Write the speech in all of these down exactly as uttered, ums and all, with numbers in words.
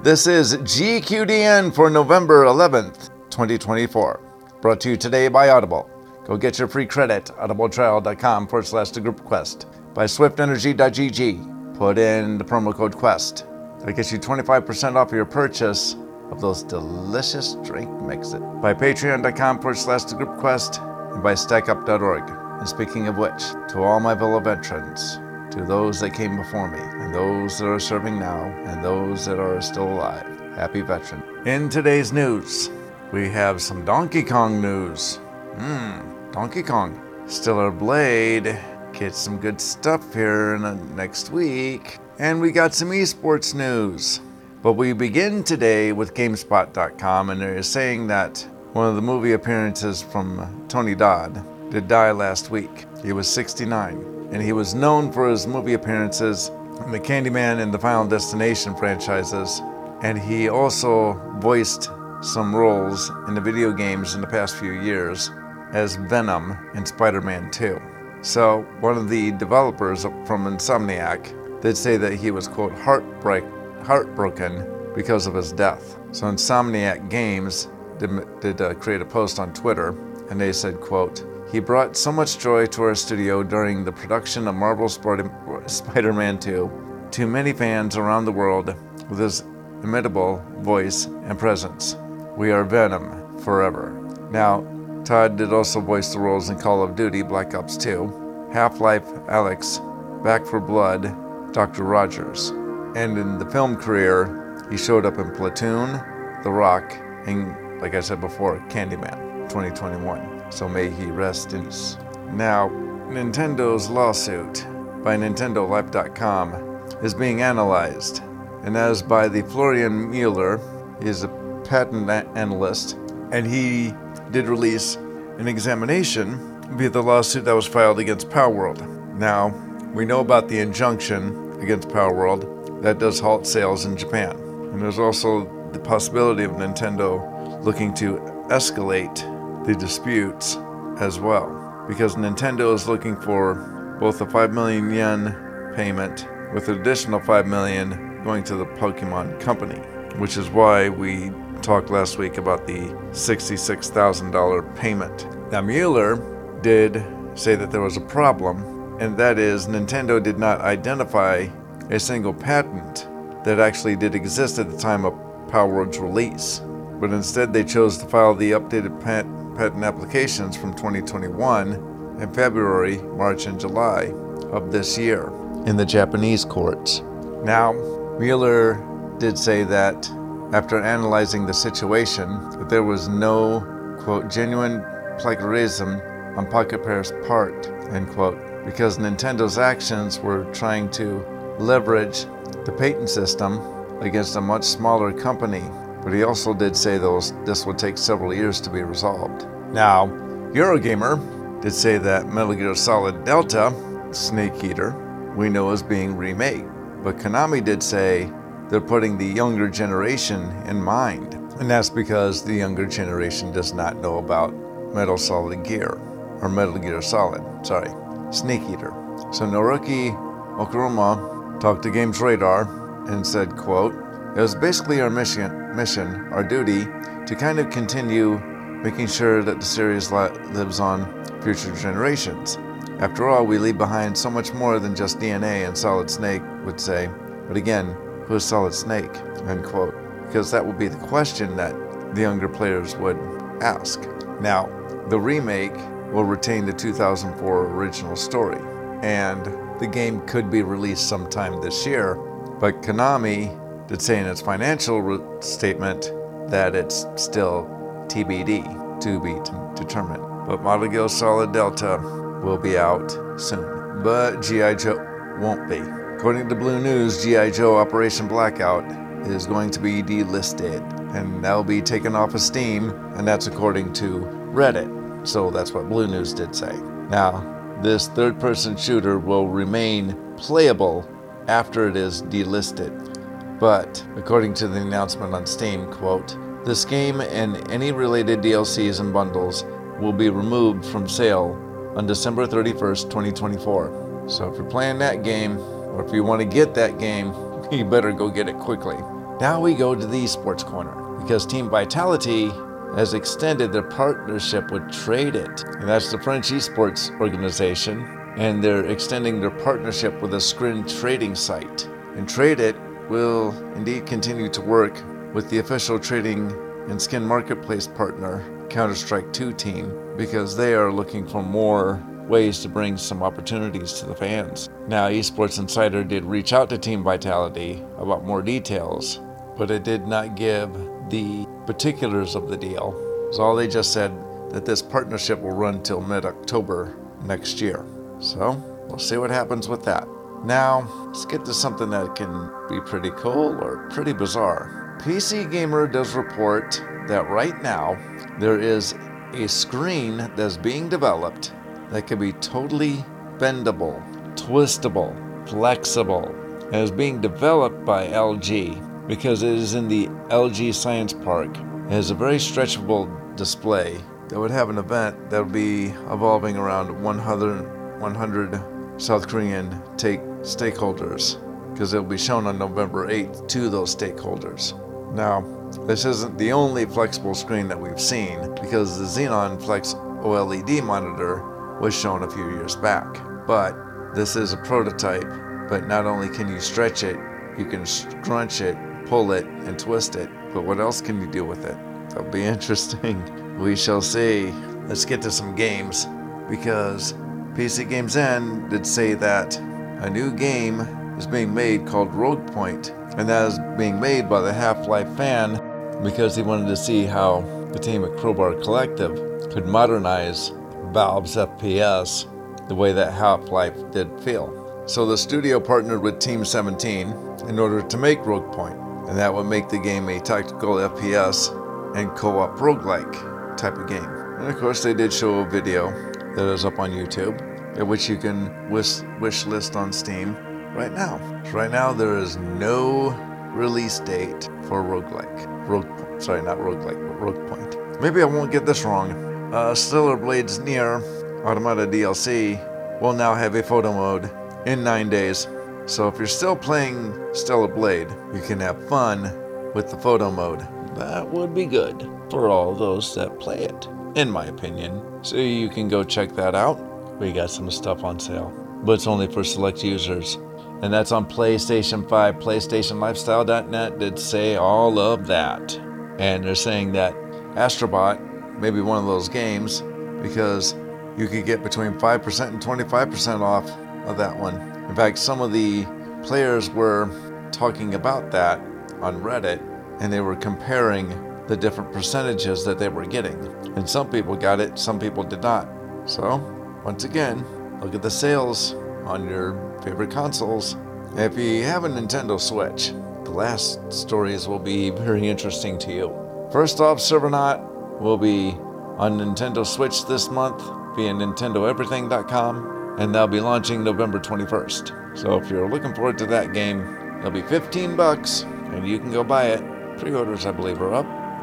This is G Q D N for November eleventh, twenty twenty-four. Brought to you today by Audible. Go get your free credit, audibletrial.com forward slash the group quest. By swiftenergy.gg. Put in the promo code QUEST. That gets you twenty-five percent off your purchase of those delicious drink mixes. By patreon.com forward slash the group quest. And by stackup dot org. And speaking of which, to all my fellow veterans, to those that came before me, and those that are serving now, and those that are still alive, happy veteran. In today's news, we have some Donkey Kong news. Hmm, Donkey Kong. Stellar Blade gets some good stuff here in the next week. And we got some esports news. But we begin today with GameSpot dot com, and they're saying that one of the movie appearances from Tony Dodd did die last week. He was sixty-nine. And he was known for his movie appearances in the Candyman and the Final Destination franchises. And he also voiced some roles in the video games in the past few years as Venom in Spider-Man two. So one of the developers from Insomniac did say that he was, quote, heartbreak, heartbroken because of his death. So Insomniac Games did, did uh, create a post on Twitter, and they said, quote, "He brought so much joy to our studio during the production of Marvel Spider-Man two to many fans around the world with his inimitable voice and presence. We are Venom forever." Now, Todd did also voice the roles in Call of Duty Black Ops two, Half-Life Alyx, Back for Blood, Doctor Rogers. And in the film career, he showed up in Platoon, The Rock, and, like I said before, Candyman twenty twenty-one. So may he rest in peace. Now, Nintendo's lawsuit by Nintendo Life dot com is being analyzed. And as by the Florian Mueller, he is a patent a- analyst, and he did release an examination via the lawsuit that was filed against Palworld. Now, we know about the injunction against Palworld that does halt sales in Japan. And there's also the possibility of Nintendo looking to escalate the disputes as well, because Nintendo is looking for both a five million yen payment with an additional five million going to the Pokemon Company, which is why we talked last week about the sixty-six thousand dollars payment. Now, Mueller did say that there was a problem, and that is Nintendo did not identify a single patent that actually did exist at the time of Palworld's release, but instead they chose to file the updated patent patent applications from twenty twenty-one in February, March, and July of this year in the Japanese courts. Now, Mueller did say that after analyzing the situation, that there was no, quote, genuine plagiarism on Pocket Pair's part, end quote, because Nintendo's actions were trying to leverage the patent system against a much smaller company. But he also did say those this would take several years to be resolved. Now, Eurogamer did say that Metal Gear Solid Delta, Snake Eater, we know is being remade. But Konami did say they're putting the younger generation in mind. And that's because the younger generation does not know about Metal Solid Gear, or Metal Gear Solid, sorry, Snake Eater. So Naruki Okuruma talked to Games Radar and said, quote, "It was basically our mission, mission, our duty, to kind of continue making sure that the series li- lives on future generations. After all, we leave behind so much more than just D N A," and Solid Snake would say. But again, who is Solid Snake? End quote. Because that would be the question that the younger players would ask. Now, the remake will retain the two thousand four original story, and the game could be released sometime this year, but Konami did say in its financial re- statement that it's still T B D, to be t- determined. But Metal Gear Solid Delta will be out soon, but G I. Joe won't be. According to Blue News, G I. Joe Operation Blackout is going to be delisted, and that'll be taken off of Steam, and that's according to Reddit. So that's what Blue News did say. Now, this third-person shooter will remain playable after it is delisted. But, according to the announcement on Steam, quote, "This game and any related D L Cs and bundles will be removed from sale on December thirty-first, twenty twenty-four. So if you're playing that game, or if you want to get that game, you better go get it quickly, Now we go to the esports corner, because Team Vitality has extended their partnership with Tradeit, and that's the French esports organization, and they're extending their partnership with a screen trading site. And Tradeit will indeed continue to work with the official trading and skin marketplace partner, Counter-Strike two team, because they are looking for more ways to bring some opportunities to the fans. Now, Esports Insider did reach out to Team Vitality about more details, but it did not give the particulars of the deal. So all they just said that this partnership will run till mid-October next year. So we'll see what happens with that. Now, let's get to something that can be pretty cool or pretty bizarre. P C Gamer does report that right now there is a screen that's being developed that can be totally bendable, twistable, flexible, and is being developed by L G because it is in the L G Science Park. It has a very stretchable display that would have an event that would be evolving around one hundred, one hundred South Korean take stakeholders, because it will be shown on November eighth to those stakeholders. Now, this isn't the only flexible screen that we've seen, because the Xenon Flex OLED monitor was shown a few years back. But this is a prototype, but not only can you stretch it, you can scrunch it, pull it, and twist it. But what else can you do with it? That'll be interesting. We shall see. Let's get to some games, because P C Games N did say that a new game is being made called Rogue Point, and that is being made by the Half-Life fan because he wanted to see how the team at Crowbar Collective could modernize Valve's F P S the way that Half-Life did feel. So the studio partnered with Team seventeen in order to make Rogue Point, and that would make the game a tactical F P S and co-op roguelike type of game. And of course they did show a video that is up on YouTube, at which you can wish, wish list on Steam right now. So right now there is no release date for roguelike. Rogue, sorry, not roguelike, but Rogue Point. Maybe I won't get this wrong. Uh, Stellar Blades Nier Automata D L C will now have a photo mode in nine days. So if you're still playing Stellar Blade, you can have fun with the photo mode. That would be good for all those that play it, in my opinion. So you can go check that out. We got some stuff on sale, but it's only for select users. And that's on PlayStation five. PlayStation Lifestyle dot net did say all of that. And they're saying that Astrobot may be one of those games because you could get between five percent and twenty-five percent off of that one. In fact, some of the players were talking about that on Reddit, and they were comparing the different percentages that they were getting. And some people got it, some people did not. So, once again, look at the sales on your favorite consoles. If you have a Nintendo Switch, the last stories will be very interesting to you. First off, Servernaut will be on Nintendo Switch this month via Nintendo Everything dot com, and they'll be launching November twenty-first. So if you're looking forward to that game, it'll be fifteen bucks, and you can go buy it. Pre-orders, I believe, are up.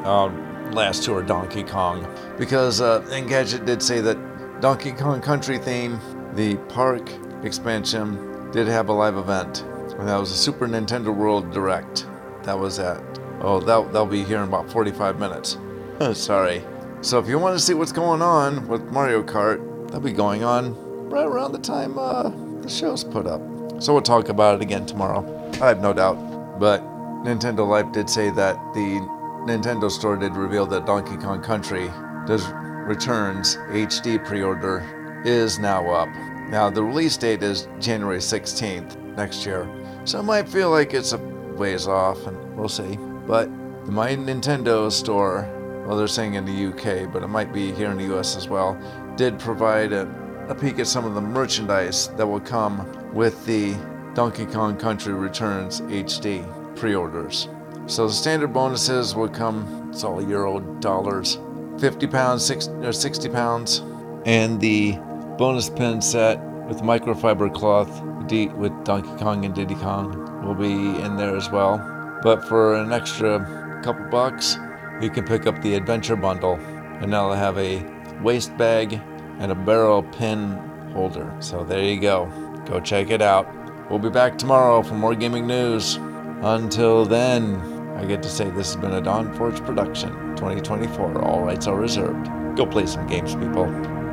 Um, last two are Donkey Kong, because uh, Engadget did say that Donkey Kong Country theme, the park expansion, did have a live event, and that was a Super Nintendo World Direct. That was at, oh, that, that'll be here in about forty-five minutes. Sorry. So if you want to see what's going on with Mario Kart, that'll be going on right around the time uh, the show's put up. So we'll talk about it again tomorrow, I have no doubt. But Nintendo Life did say that the Nintendo Store did reveal that Donkey Kong Country does Returns H D pre-order is now up. Now the release date is January sixteenth next year, so it might feel like it's a ways off, and we'll see. But the My Nintendo Store, well, they're saying in the U K, but it might be here in the U S as well, did provide a, a peek at some of the merchandise that will come with the Donkey Kong Country Returns H D pre-orders. So the standard bonuses will come, it's all Euro dollars, fifty pounds, six, or sixty pounds, and the bonus pin set with microfiber cloth D, with Donkey Kong and Diddy Kong will be in there as well. But for an extra couple bucks, you can pick up the Adventure Bundle, and that'll have a waist bag and a barrel pin holder. So there you go. Go check it out. We'll be back tomorrow for more gaming news. Until then, I get to say this has been a Dawn Forge production, twenty twenty-four. All rights are reserved. Go play some games, people.